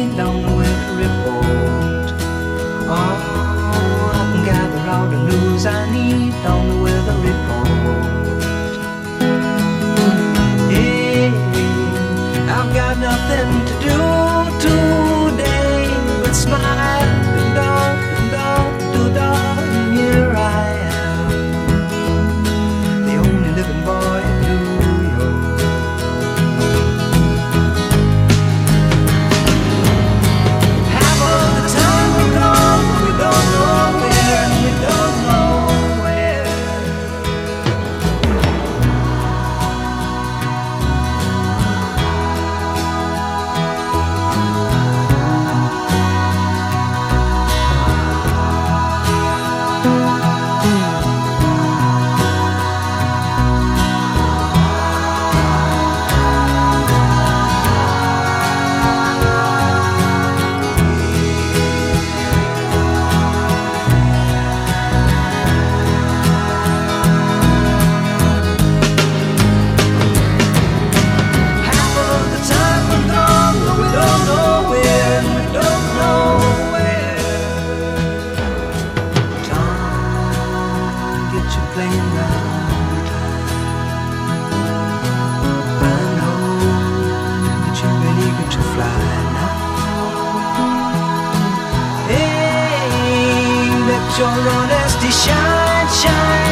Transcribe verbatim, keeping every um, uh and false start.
down the weather report. Oh, I can gather all the news I need down the weather report. Hey, I've got nothing to do today but smile and don't, and don't, do don't, and here I am, the only living boy in New York. Half of the time we're gone, but we don't know where, and we don't know where. Playing round time. I know that you're ready to fly now. Hey, let your honesty shine, shine.